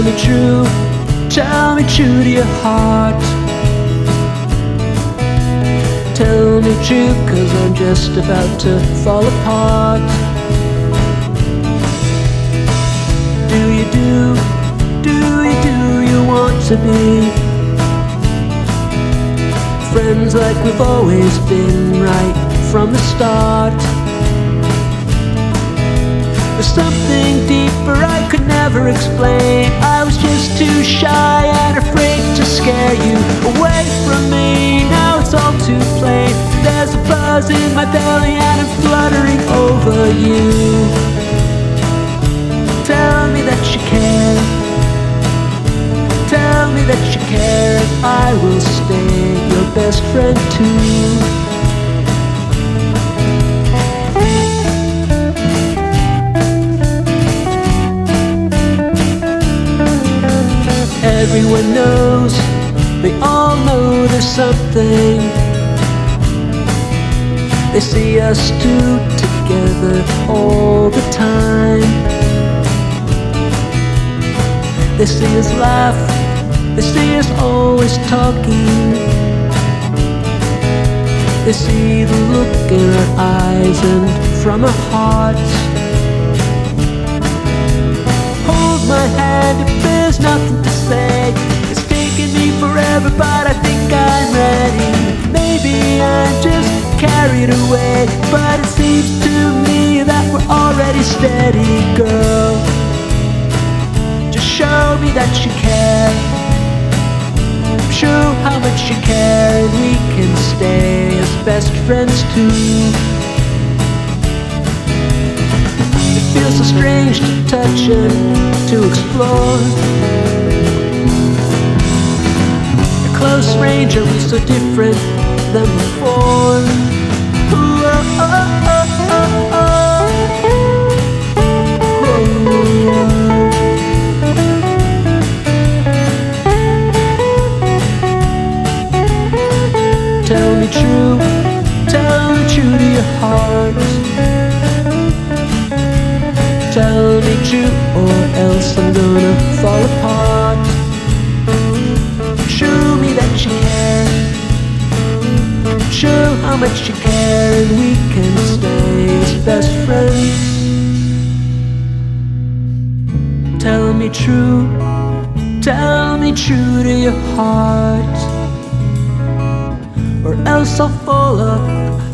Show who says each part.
Speaker 1: tell me true to your heart. Tell me true, 'cause I'm just about to fall apart. Do you want to be friends like we've always been, right from the start? There's something deeper I could never explain. I was just too shy and afraid to scare you away from me. Now it's all too plain. There's a buzz in my belly and I'm fluttering over you. Tell me that you care. Tell me that you care, and I will stay your best friend too. Everyone knows, they all know there's something. They see us two together all the time. They see us laugh, they see us always talking. They see the look in our eyes and from our hearts. Hold my hand if there's nothing to say. It's taken me forever, but I think I'm ready. Maybe I'm just carried away, but it seems to me that we're already steady, girl. Just show me that you care. Show how much you care, and we can stay as best friends too. It feels so strange to touch and to explore. At close range, are we so different than before? Ooh, oh, oh, oh, oh, oh. Tell me true to your heart. Tell me true, or else I'm gonna fall apart. Show me that you care. Show how much you care, and we can stay as best friends. Tell me true to your heart, or else I'll fall